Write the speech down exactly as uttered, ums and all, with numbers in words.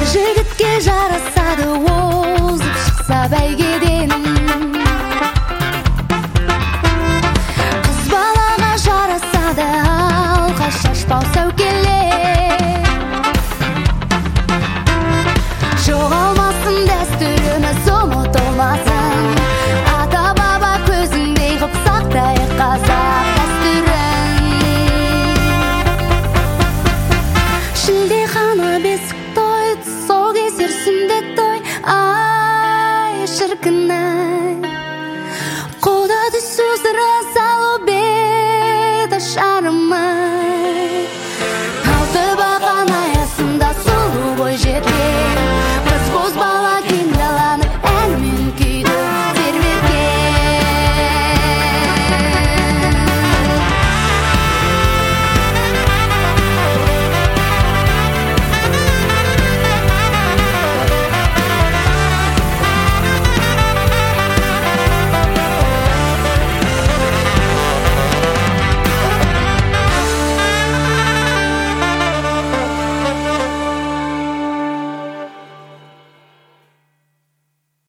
жігітке жарасады озып шықса бәйгеден. Қыз балаға жарасады алқа шашпау сәукеле. Жоғалмасын дәстүріміз, ұмытылмасын. Ата баба көзіндей қып сақтайық қазақ дәстүрін. Шілдехана бесік той, тұсау кесер сүндет той. Ай шіркін-ай,